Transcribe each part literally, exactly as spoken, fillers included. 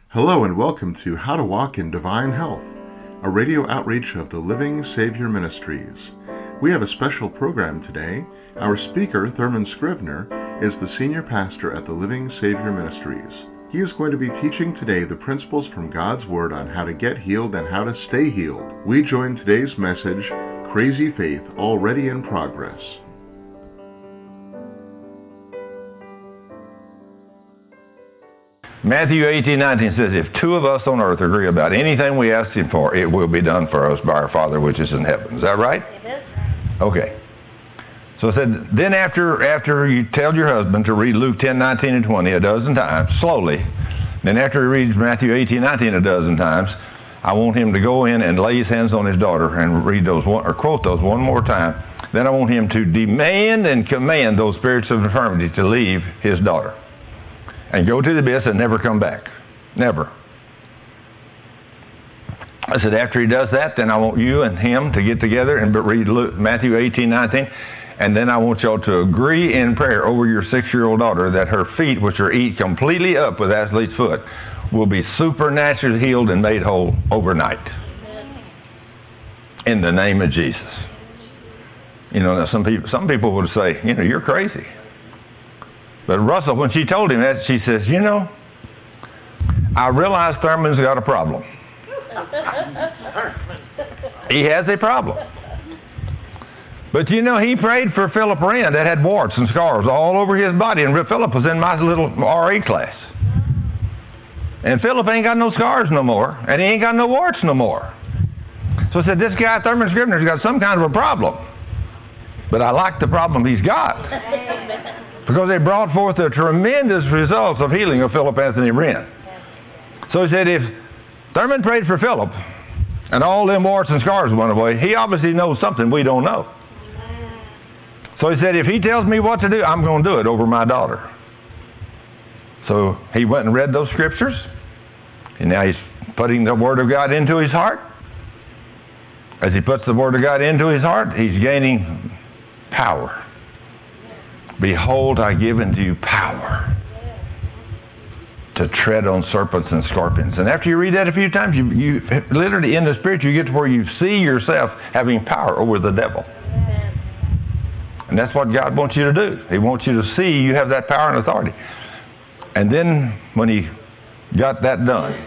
Hello and welcome to How to Walk in Divine Health, a radio outreach of the Living Savior Ministries. We have a special program today. Our speaker, Thurman Scrivener, is the senior pastor at the Living Savior Ministries. He is going to be teaching today the principles from God's Word on how to get healed and how to stay healed. We join today's message, Crazy Faith, Already in Progress. Matthew eighteen nineteen says, if two of us on earth agree about anything we ask Him for, it will be done for us by our Father which is in heaven. Is that right? It is. Okay. So it said, then after after you tell your husband to read Luke ten nineteen and twenty a dozen times, slowly, then after he reads Matthew eighteen nineteen a dozen times, I want him to go in and lay his hands on his daughter and read those one, or quote those one more time. Then I want him to demand and command those spirits of infirmity to leave his daughter and go to the abyss and never come back. Never. I said, after he does that, then I want you and him to get together and read Luke, Matthew eighteen nineteen, and then I want y'all to agree in prayer over your six-year-old daughter that her feet, which are eat completely up with athlete's foot, will be supernaturally healed and made whole overnight. In the name of Jesus. You know, some people, some people would say, you know, you're crazy. But Russell, when she told him that, she says, you know, I realize Thurman's got a problem. He has a problem. But you know, he prayed for Philip Wren that had warts and scars all over his body, and Philip was in my little R A class. And Philip ain't got no scars no more, and he ain't got no warts no more. So I said, this guy, Thurman Scrivener's got some kind of a problem. But I like the problem he's got. Because they brought forth the tremendous results of healing of Philip Anthony Wren. So he said, if Thurman prayed for Philip, and all them warts and scars went away, he obviously knows something we don't know. So he said, if he tells me what to do, I'm going to do it over my daughter. So he went and read those scriptures, and now he's putting the Word of God into his heart. As he puts the Word of God into his heart, he's gaining power. Behold, I give unto you power to tread on serpents and scorpions. And after you read that a few times, you, you literally in the Spirit, you get to where you see yourself having power over the devil. And that's what God wants you to do. He wants you to see you have that power and authority. And then when he got that done,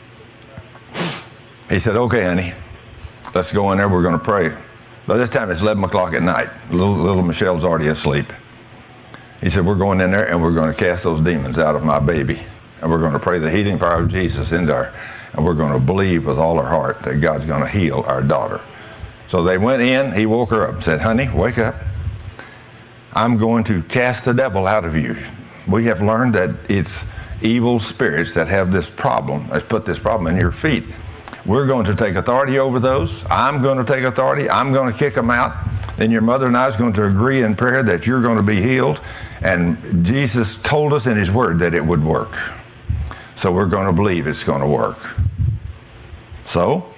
he said, okay, honey, let's go in there. We're going to pray. By this time, it's eleven o'clock at night. Little, little Michelle's already asleep. He said, we're going in there and we're going to cast those demons out of my baby. And we're going to pray the healing power of Jesus into her. And we're going to believe with all our heart that God's going to heal our daughter. So they went in. He woke her up and said, honey, wake up. I'm going to cast the devil out of you. We have learned that it's evil spirits that have this problem, has put this problem in your feet. We're going to take authority over those. I'm going to take authority. I'm going to kick them out. Then your mother and I is going to agree in prayer that you're going to be healed. And Jesus told us in His Word that it would work. So we're going to believe it's going to work. So,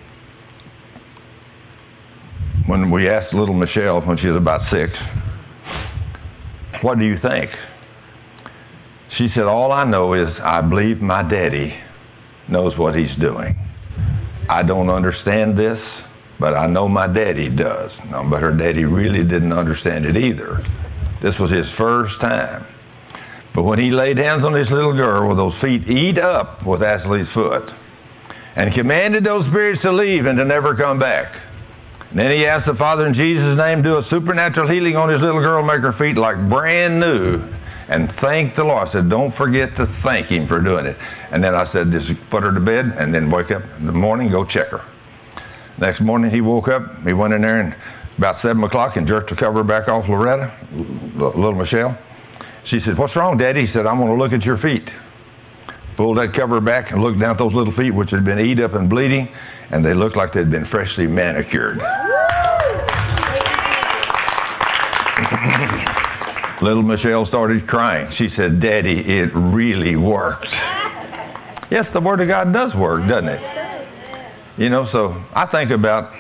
when we asked little Michelle when she was about six, what do you think? She said, all I know is I believe my daddy knows what he's doing. I don't understand this, but I know my daddy does. No, but her daddy really didn't understand it either. This was his first time. But when he laid hands on this little girl with those feet eat up with athlete's foot and commanded those spirits to leave and to never come back, and then he asked the Father in Jesus' name do a supernatural healing on his little girl, make her feet like brand new, and thank the Lord. I said, don't forget to thank Him for doing it. And then I said, just put her to bed and then wake up in the morning, go check her. Next morning he woke up, he went in there and about seven o'clock and jerked the cover back off Loretta, little Michelle. She said, what's wrong, Daddy? He said, I want to look at your feet. Pulled that cover back and looked down at those little feet, which had been eat up and bleeding, and they looked like they'd been freshly manicured. Little Michelle started crying. She said, Daddy, it really worked. Yes, the Word of God does work, doesn't it? You know, so I think about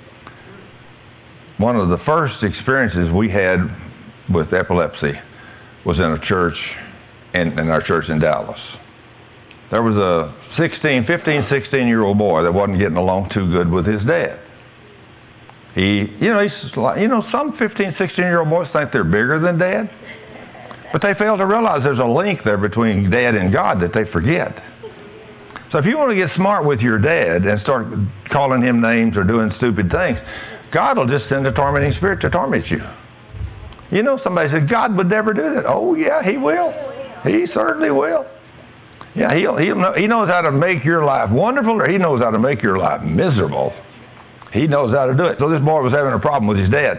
one of the first experiences we had with epilepsy was in a church, in, in our church in Dallas. there was a sixteen, fifteen, sixteen-year-old boy that wasn't getting along too good with his dad. He, you know, he's like, you know, some fifteen, sixteen-year-old boys think they're bigger than dad, but they fail to realize there's a link there between dad and God that they forget. So if you want to get smart with your dad and start calling him names or doing stupid things, God will just send a tormenting spirit to torment you. You know, somebody said, God would never do that. Oh, yeah, he will. He certainly will. Yeah, he'll, he'll know, he knows how to make your life wonderful, or he knows how to make your life miserable. He knows how to do it. So this boy was having a problem with his dad.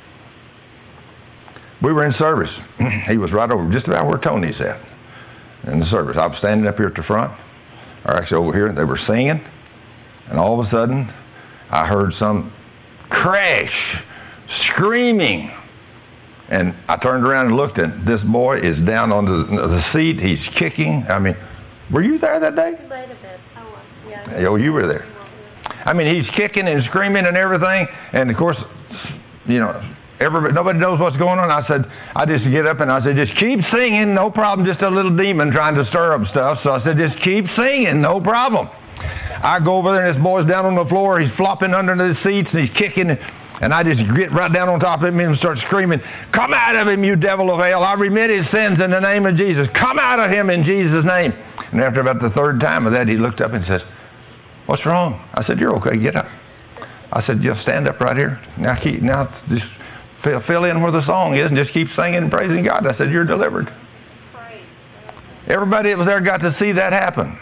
We were in service. He was right over just about where Tony's at in the service. I was standing up here at the front, or actually over here. They were singing, and all of a sudden, I heard some crash, screaming. And I turned around and looked, and this boy is down on the, the seat. He's kicking. I mean, were you there that day? Wait a bit. I was. Yeah. Oh, you were there. I mean, he's kicking and screaming and everything. And, of course, you know, everybody, nobody knows what's going on. I said, I just get up and I said, just keep singing, no problem. Just a little demon trying to stir up stuff. So I said, just keep singing, no problem. I go over there and this boy's down on the floor. He's flopping under the seats and he's kicking. And I just get right down on top of him and start screaming, come out of him, you devil of hell. I remit his sins in the name of Jesus. Come out of him in Jesus' name. And after about the third time of that, he looked up and says, what's wrong? I said, you're okay, get up. I said, just stand up right here. Now keep, now just fill, fill in where the song is and just keep singing and praising God. I said, you're delivered. Everybody that was there got to see that happen.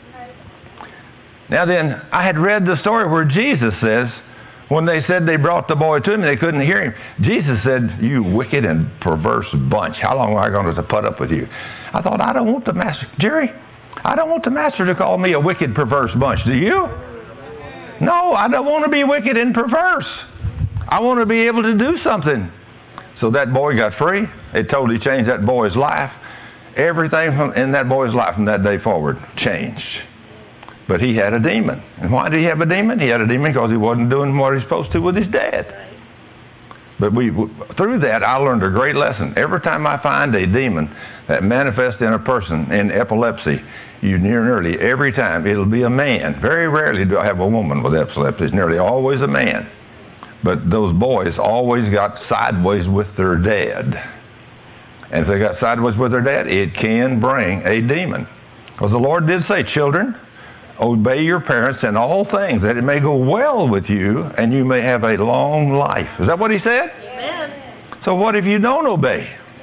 Now then, I had read the story where Jesus says, when they said they brought the boy to him and they couldn't hear him, Jesus said, you wicked and perverse bunch, how long am I going to put up with you? I thought, I don't want the master, Jerry, I don't want the master to call me a wicked, perverse bunch. Do you? No, I don't want to be wicked and perverse. I want to be able to do something. So that boy got free. It totally changed that boy's life. Everything from, in that boy's life from that day forward changed. But he had a demon. And why did he have a demon? He had a demon because he wasn't doing what he was supposed to with his dad. But we, through that, I learned a great lesson. Every time I find a demon that manifests in a person in epilepsy, you near nearly every time it'll be a man. Very rarely do I have a woman with epilepsy. It's nearly always a man. But those boys always got sideways with their dad. And if they got sideways with their dad, it can bring a demon. Because the Lord did say, children, obey your parents in all things, that it may go well with you, and you may have a long life. Is that what he said? Amen. So what if you don't obey?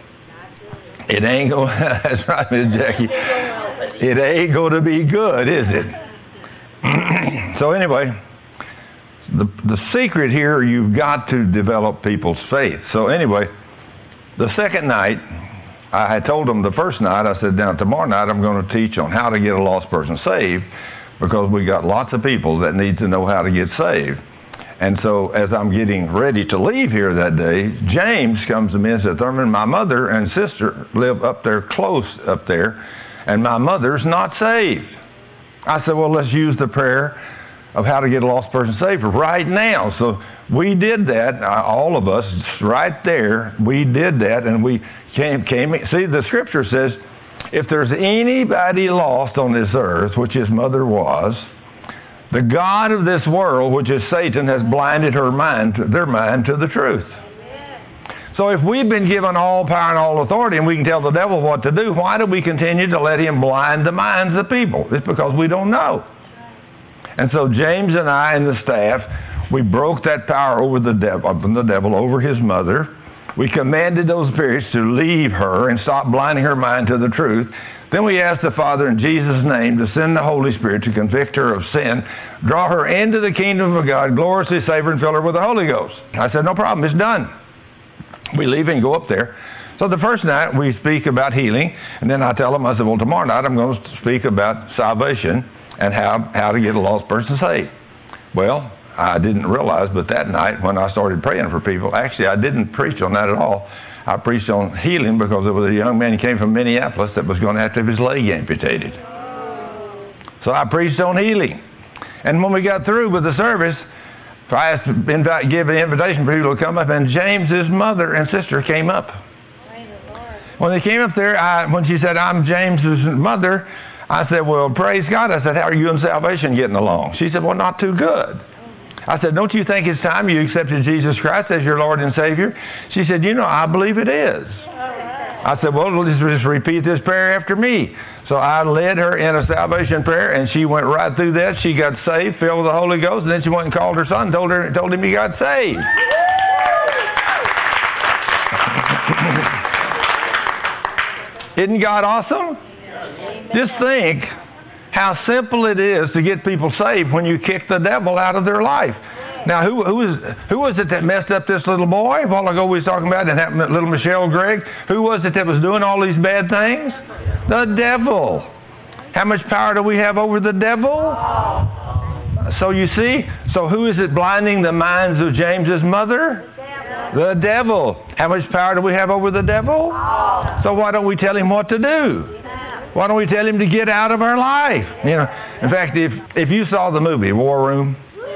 It ain't going to, that's right, Miss Jackie. It ain't going to be good, is it? So anyway, the, the secret here, you've got to develop people's faith. So anyway, the second night, I had told them the first night, I said, now tomorrow night I'm going to teach on how to get a lost person saved, because we got lots of people that need to know how to get saved. And so as I'm getting ready to leave here that day, James comes to me and said, Thurman, my mother and sister live up there close up there, and my mother's not saved. I said, well, let's use the prayer of how to get a lost person saved right now. So we did that, all of us, right there. We did that, and we came, came. See, the scripture says, if there's anybody lost on this earth, which his mother was, the God of this world, which is Satan, has blinded her mind, their mind to the truth. So if we've been given all power and all authority and we can tell the devil what to do, why do we continue to let him blind the minds of people? It's because we don't know. And so James and I and the staff, we broke that power over the devil, from the devil over his mother. We commanded those spirits to leave her and stop blinding her mind to the truth. Then we asked the Father in Jesus' name to send the Holy Spirit to convict her of sin, draw her into the kingdom of God, gloriously save her and fill her with the Holy Ghost. I said, no problem, it's done. We leave and go up there. So the first night we speak about healing, and then I tell them, I said, well, tomorrow night I'm going to speak about salvation and how, how to get a lost person saved. Well, I didn't realize, but that night when I started praying for people, actually I didn't preach on that at all. I preached on healing because there was a young man who came from Minneapolis that was going to have to have his leg amputated. So I preached on healing. And when we got through with the service, I asked to invite, give an invitation for people to come up, and James's mother and sister came up. When they came up there, I, when she said, I'm James's mother, I said, well, praise God. I said, how are you and salvation getting along? She said, well, not too good. I said, don't you think it's time you accepted Jesus Christ as your Lord and Savior? She said, you know, I believe it is. I said, well, let's just repeat this prayer after me. So I led her in a salvation prayer, and she went right through that. She got saved, filled with the Holy Ghost, and then she went and called her son, told her, told him he got saved. Isn't God awesome? Just think how simple it is to get people saved when you kick the devil out of their life. Now, who who is who was it that messed up this little boy? A while ago we was talking about and that little Michelle Gregg. Who was it that was doing all these bad things? The devil. How much power do we have over the devil? So you see, so who is it blinding the minds of James's mother? The devil. How much power do we have over the devil? So why don't we tell him what to do? Why don't we tell him to get out of our life? You know, in fact, if if you saw the movie War Room,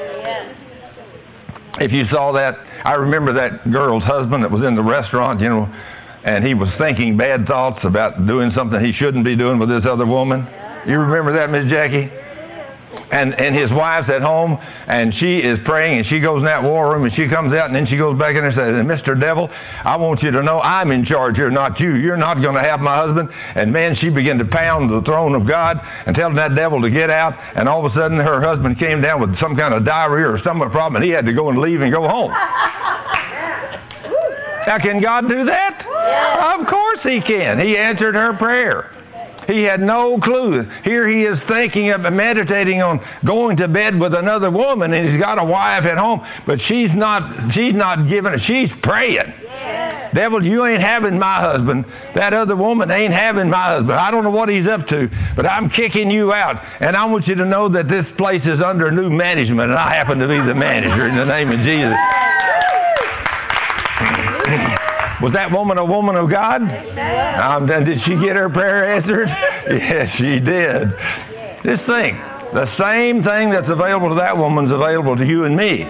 if you saw that, I remember that girl's husband that was in the restaurant, you know, and he was thinking bad thoughts about doing something he shouldn't be doing with this other woman. You remember that, Miss Jackie? And and his wife's at home, and she is praying, and she goes in that war room, and she comes out, and then she goes back in there and says, Mister Devil, I want you to know I'm in charge here, not you. You're not going to have my husband. And man, she began to pound the throne of God and telling that devil to get out, and all of a sudden her husband came down with some kind of diarrhea or stomach problem, and he had to go and leave and go home. Now, can God do that? Of course he can. He answered her prayer. He had no clue. Here he is thinking of meditating on going to bed with another woman, and he's got a wife at home, but she's not she's not giving it. She's praying. Yeah. Devil, you ain't having my husband. That other woman ain't having my husband. I don't know what he's up to, but I'm kicking you out. And I want you to know that this place is under new management, and I happen to be the manager in the name of Jesus. Was that woman a woman of God? Um, did she get her prayer answered? Yes, she did. Just think, the same thing that's available to that woman is available to you and me.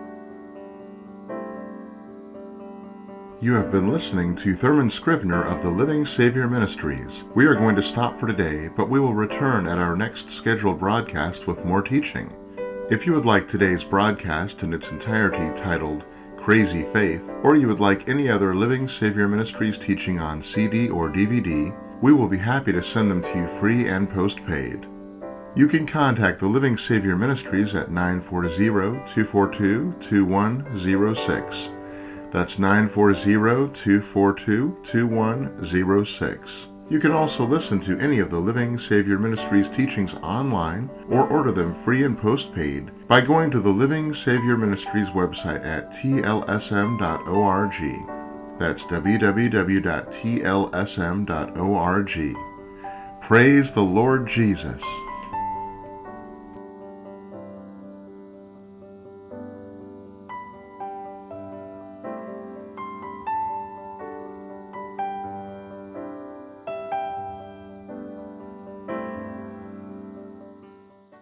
You have been listening to Thurman Scrivener of the Living Savior Ministries. We are going to stop for today, but we will return at our next scheduled broadcast with more teaching. If you would like today's broadcast in its entirety titled Crazy Faith, or you would like any other Living Savior Ministries teaching on C D or D V D, we will be happy to send them to you free and postpaid. You can contact the Living Savior Ministries at nine four zero, two four two, two one zero six. That's nine four zero, two four two, two one zero six. You can also listen to any of the Living Savior Ministries teachings online or order them free and postpaid by going to the Living Savior Ministries website at T L S M dot org. That's w w w dot T L S M dot org. Praise the Lord Jesus.